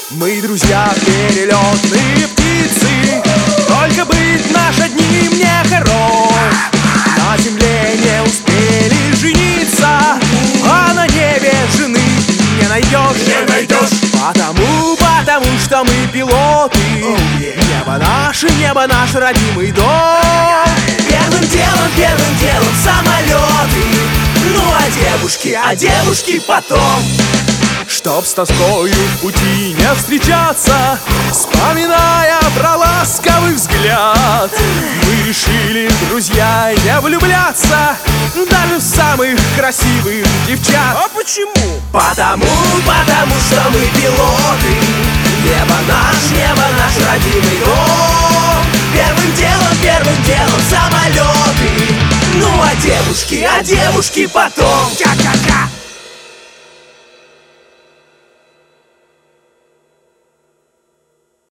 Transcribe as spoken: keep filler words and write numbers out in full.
Мы друзья, перелетные птицы, только быть наш одним не хорош. На земле не успели жениться, а на небе жены не найдешь. Не найдешь. Потому, потому что мы пилоты. oh, yeah. Небо наше, небо наш родимый дом. Первым делом, первым делом самолеты. Ну а девушки, а девушки потом. Чтоб с тоскою в пути не встречаться, вспоминая про ласковый взгляд, мы решили, друзья, не влюбляться даже в самых красивых девчат. А почему? Потому, потому что мы пилоты. Небо наш, небо наш родимый дом. Первым делом, первым делом самолеты. Ну а девушки, а девушки потом. Ка-ка-ка.